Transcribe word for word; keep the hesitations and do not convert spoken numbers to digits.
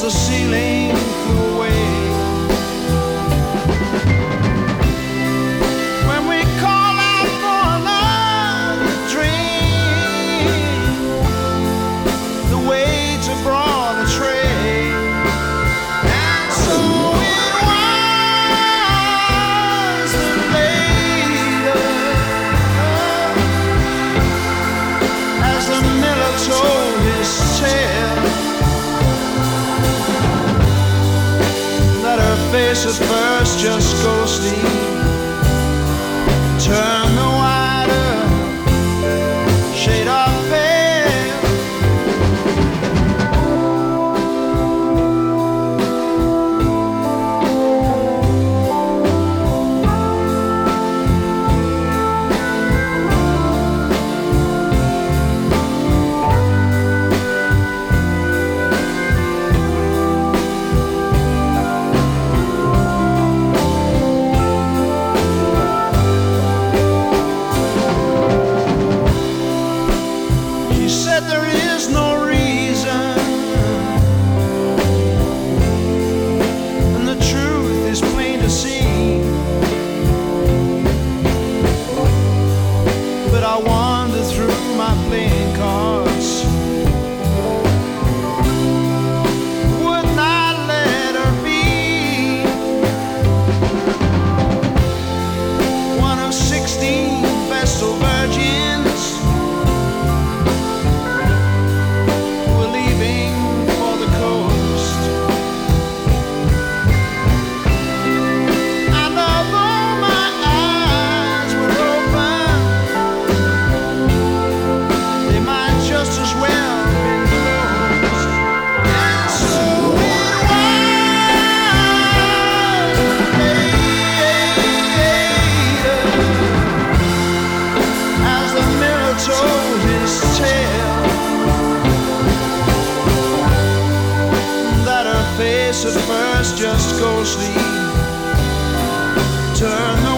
the ceiling flew away. When we call out for another drink, the waiter brought a tray. And so it was that later, as the miller told his tale, that her face at first just ghostly turned the wider shade of pale. There is no reason, and the truth is plain to see. But I wander through my playing cards, would not let her be one of sixteen Vestal virgins. Told his tale, that her face at first just ghostly turned